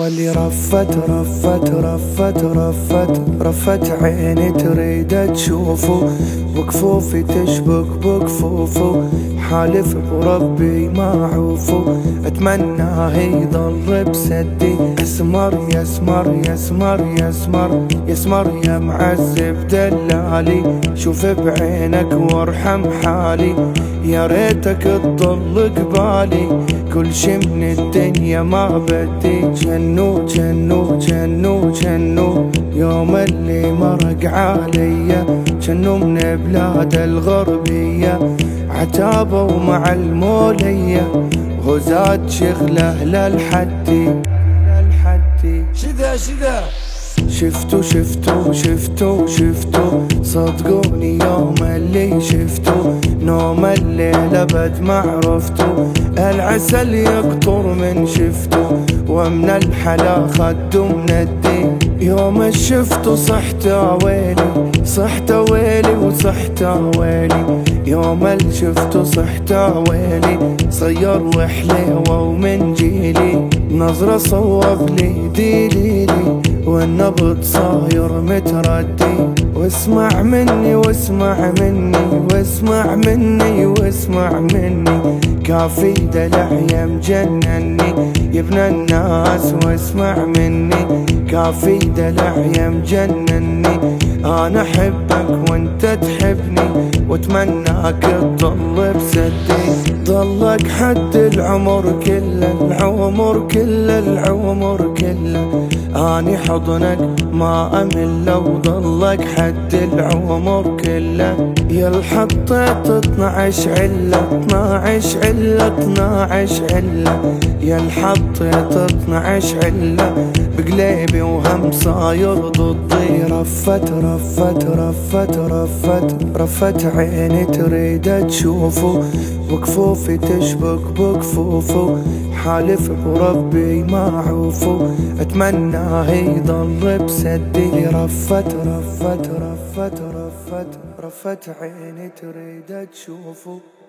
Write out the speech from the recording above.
واللي رفت عيني تريد تشوفه، وكفوفي تشبك بكفوفه، حالف بربي ما عوفه، اتمناه يضل بسدي. يسمر يسمر يسمر يسمر يسمر يا معذب دلالي، شوف بعينك وارحم حالي، يا ريتك تضل قبالي، كل شي من الدنيا ما بدي. جنو جنو جنو جنو يوم اللي مرق عليا، جنو من بلاد الغربية، عتابوا مع المولية، وزاد شغله للحدي. شذا شفتو صدقوني يوم اللي شفتو، نوم الليل ابد ما عرفتو، العسل يقطر من شفتو، ومن الحلا خدو من الدين. يوم شفتو صحت ويلي صحت ويلي وصحت ويلي، يوم شفتو صحت ويلي، صير وحليوه ومن جيلي، نظرة صوب لي ديليلي، والنبض صاير متردي. واسمع مني واسمع مني واسمع مني واسمع مني، كافي دلع يا مجنني يا ابن الناس، واسمع مني كافي دلع يا مجنني، انا احبك وانت تحبني، واتمناك تضل بسدي. ضلك حد العمر كله العمر كله العمر كله، اني حضنك ما امل، لو ضلك حد العمر كله. يا الحطيت 12 علة 12 علة 12 علة، يا الحطيت 12 علة بقليبي وهم صاير ضدي. رفت عيني تريد تشوفه، وكفوفي تشبك بكفوفه، حالف بربي ما عوفه، اتمناه يضل بسدي. رفت عيني تريد تشوفه.